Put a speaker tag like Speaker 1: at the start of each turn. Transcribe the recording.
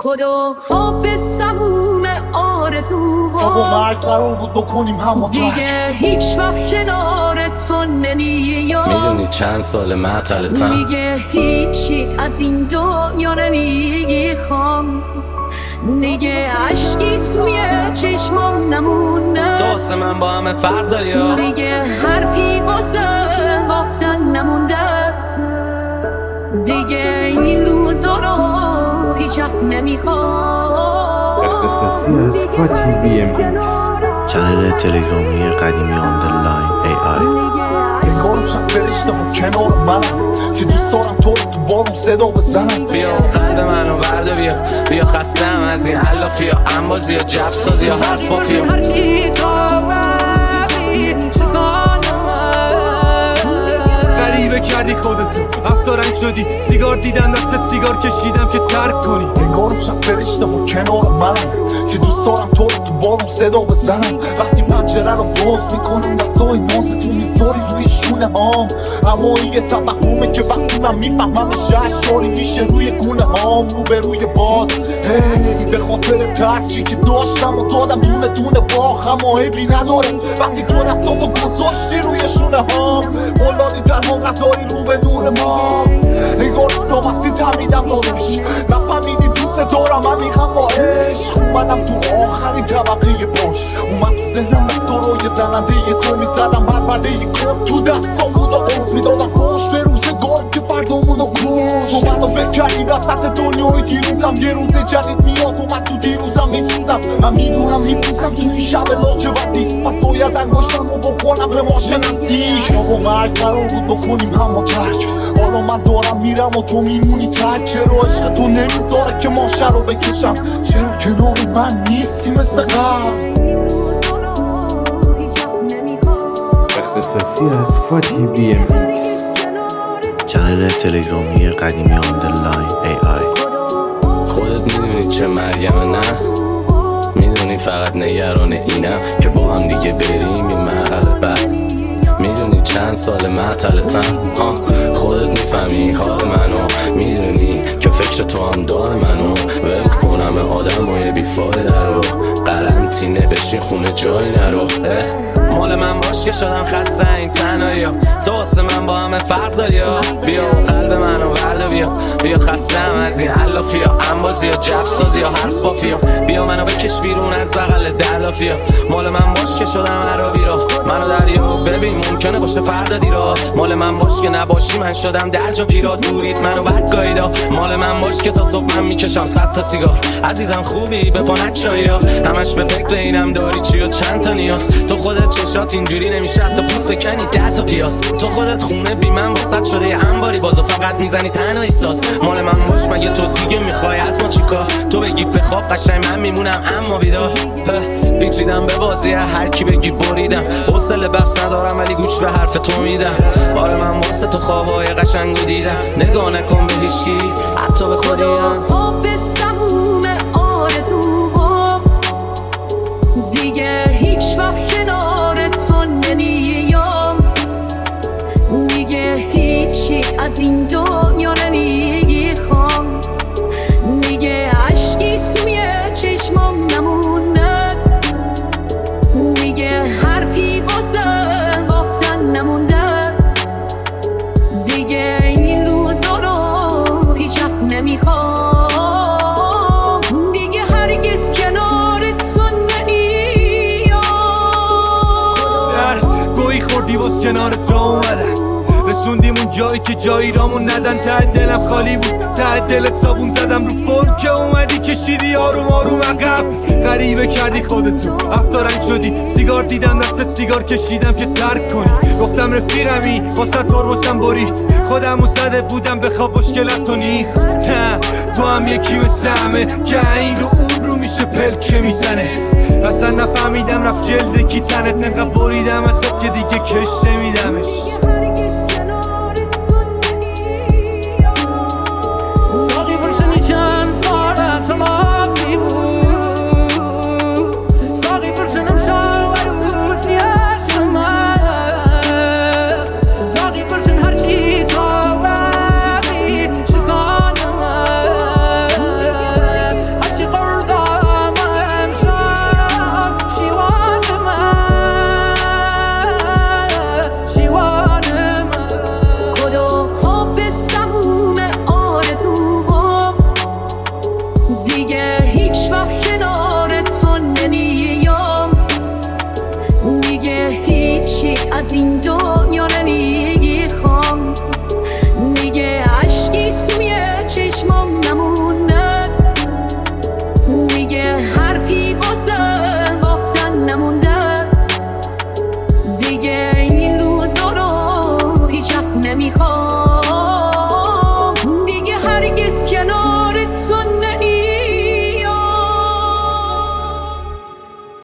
Speaker 1: خدا حافظ تموم آرزوها
Speaker 2: با مرگ قرار بود بکنیم همو
Speaker 1: دیگه هیچ وقت کنار تو نمیام.
Speaker 3: میدونی چند سال معطلتم،
Speaker 1: دیگه هیچی از این دنیا نمیخوام. دیگه عشقی توی چشمام نمونده.
Speaker 3: تو واسه من با همه فرق داری یا
Speaker 1: دیگه حرفی واسه گفتن نمونده. دیگه این روزا رو هیچ وقت نمیخوام.
Speaker 4: اختصاصی از فاتی بی ام ایکس،
Speaker 5: چنل تلگرامی قدیمی آندرلاین AI.
Speaker 2: انگارم شب فرشته ها کنار منم که دوست دارم تو رو تو بارون صدا بزنم.
Speaker 3: بیا قلب منو برده بیا خستم از این علافی یا انبازی یا جفسازی یا حرفافی یا
Speaker 6: غریبه کردی خودتو افتارنگ شدی، سیگار دیدم دستت سیگار کشیدم که ترک کنی.
Speaker 2: انگارم شب فرشته ها کنار منم که دوست دارم تو رو تو بارون صدا بزنم. وقتی پنجره رو باز میکنم دستای نازتو میذاری روی شونه هام. اما این یه توهمه که وقتی من میفهمم شهشاری میشه روی گونه هام. رو به روی باد هی به خاطر ترچی که داشتم و دادم دونه دونه باخ. اما عیبی نداره وقتی تو دستاتو گذاشتی روی شونه هام. قلانی تنها نذاری رو به نور ما. انگار سامستی تمیدم داداش نفهمیدی دوست دارم من میخوام با عشق. اومدم تو آخرین طبقه باش، اومد تو ذهنم دکترای زننده تو میزدم بربده کن تو دستم بود و قرص میدادم فاش به روزگار که فردامونو کش. تو منو بکردی وسط دنیای دیروزم، یه روز جدید میاد اومد تو دیروزم میسوزم. من میدونم میپوسم تو این شب لاجوردی، پس باید انگاشتم رو بکنم به ما نزدیک. ما با مرگ قرار بود بکنیم همو ترک، حالا من دارم میرم و تو میمونی ترک. چرا عشق تو نمیذاره که ماشه رو بکشم؟ چرا کنار من نیستی مثل قبل؟
Speaker 4: اختصاصی از فاتی بی ام ایکس،
Speaker 5: چنل تلگرامی قدیمی آندرلاین AI.
Speaker 3: خودت میدونی چه مرگمه نه؟ میدونی فقط نگران اینم که با هم دیگه بریم یه مرحله بعد. میدونی چند سال معطلتم، خودت میفهمی حال منو. میدونی که فکر تو هم دار منو. ول کنم آدم و یه بیفایده رو، قرنطینه بشین خونه جای نرو. مال من باش که شدم خسته این تنهایی ها. تو واسه من با همه فرق داری ها. بیا قلب منو برده بیا خستم از این علافی یا انبازی یا جفسازی یا حرفافی ها. بیا منو بکش بیرون از بغل دلافی ها. مال من باش که شدم عربی را، منو دریا ببین ممکنه باشه فردا دیرا. مال من باش که نباشی من شدم درجا پیرا. دورید منو بد گاییدا. مال من باش که تا صبح من میکشم 100 تا سیگار. عزیزم خوبی به پانت چایی ها، همش به فکر اینم داری چی و چند تا نیاز. تو خودت چشات اینجوری نمیشه تا پوست بکنی 10 تا پیاس. تو خودت خونه بی من واسط شده یه انباری، بازو فقط میزنی تنهایی ساز. مال من باش مگه تو دیگه میخوای از ما چیکار؟ تو بگی بخواب قشنگ من میمونم اما بیدار. پیچیدم به بازی هر کی بگی بریدم. حوصله بحث ندارم ولی گوش به حرف تو میدم. آره من واسه تو خوابای قشنگو دیدم. نگاه نکن به هیچکی حتی به خودیم.
Speaker 1: حافظ تموم آرزوها دیگه هیچ وقت کنار تو نمیام. دیگه هیچی از این دنیا نمیخوام. دیگه عشقی توی چشمام نمونه. دیگه حرفی واسه گفتن نمونده. دیگه این روزا رو هیچ وقت نمیخوام. دیگه هرگز کنار تو نمیام.
Speaker 6: گویی خوردی باز کنار تو اومدم، رسوندیم اون جایی که جایی رامون ندن. ته دلم خالی بود، ته دلت صابون زدم رو پر که اومدی کشیدی آروم آروم عقب. غریبه کردی خودتو افتارنگ شدی، سیگار دیدم دستت سیگار کشیدم که ترک کنی. گفتم رفیقمی واسه ترمزم برید، خودمو زده بودم بخواب مشکلت تو نیست. نه تو هم یکی مثل همه که این رو اون رو میشه پلکه میزنه. اصلا نفهمیدم رفت جلد کی تنت، نقدر بریدم ازت که دیگه کش نمیدمش.